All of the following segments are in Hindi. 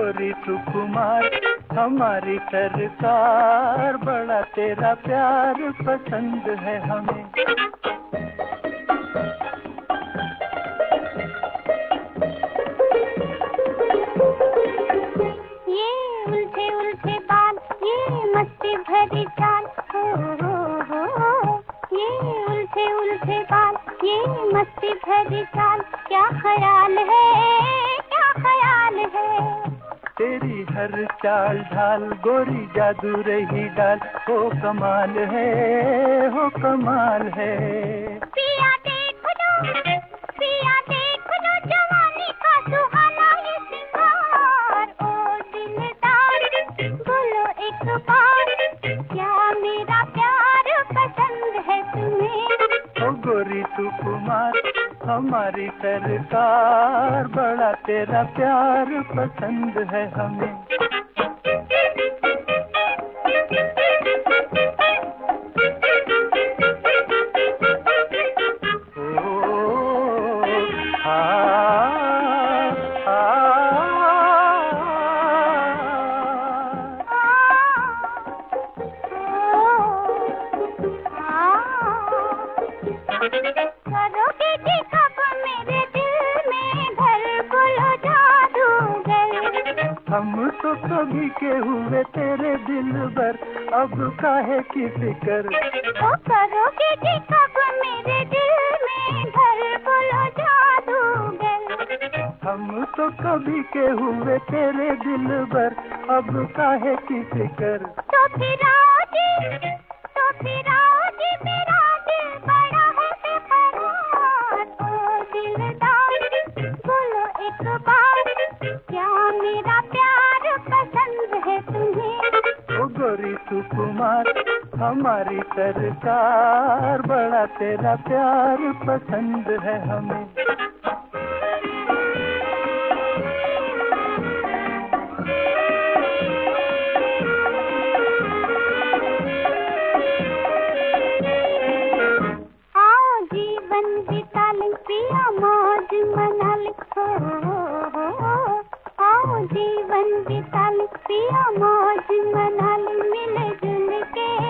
गोरी सुकुमार हमारी सरकार, बड़ा तेरा प्यार पसंद है हमें। ये उल्टे उल्टे बाल, ये मस्ती भरी चाल, हो। ये उल्टे उल्टे बाल, ये मस्ती भरी चाल, क्या ख्याल है, क्या ख्याल है। तेरी हर चाल ढाल गोरी जादू रही डाल, हो कमाल है, हो कमाल है। पिया देख लो जवानी का सुहाना ये सिंगार, ओ दिलदार बोलो एक बार, क्या मेरा प्यार पसंद है तुम्हें। ओ गोरी सुकुमार हमारी सरकार, बड़ा तेरा प्यार पसंद है हमें। करोगे कि कब मेरे दिल में घर बोलो जादूगर। हम तो कभी के हुए तेरे दिल भर, अब काहे की फिकर। ओ करोगे कि कब मेरे दिल में घर बोलो जादूगर। हम तो कभी के हुए तेरे दिल भर, अब काहे की फिकर। तो फिर आओ जी मेरा दिल बड़ा है बेकरार, ओ दिलदार बोलो एक बार, क्या मेरा प्यार पसंद है तुम्हें। ओ गोरी सुकुमार हमारी सरकार, बड़ा तेरा प्यार पसंद है हमें। जीवन बिता ले पिया मौज मना ले, हो। आओ जीवन बिता ले पिया मौज मना ले, मिले जुल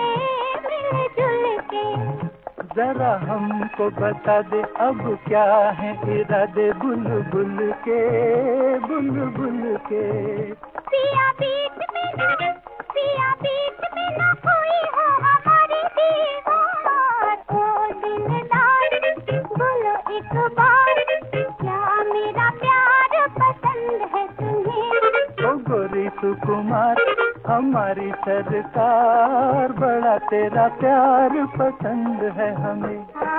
के। जरा हमको बता दे अब क्या है इरादे, बुलबुल के बुलबुल के। पिया बीच में ना कोई हो हमारी दीवार, ओ दिलदार बोलो एक बार, क्या मेरा प्यार पसंद है तुम्हें। ओ गोरी सुकुमार हमारी सरकार, बड़ा तेरा प्यार पसंद है हमें।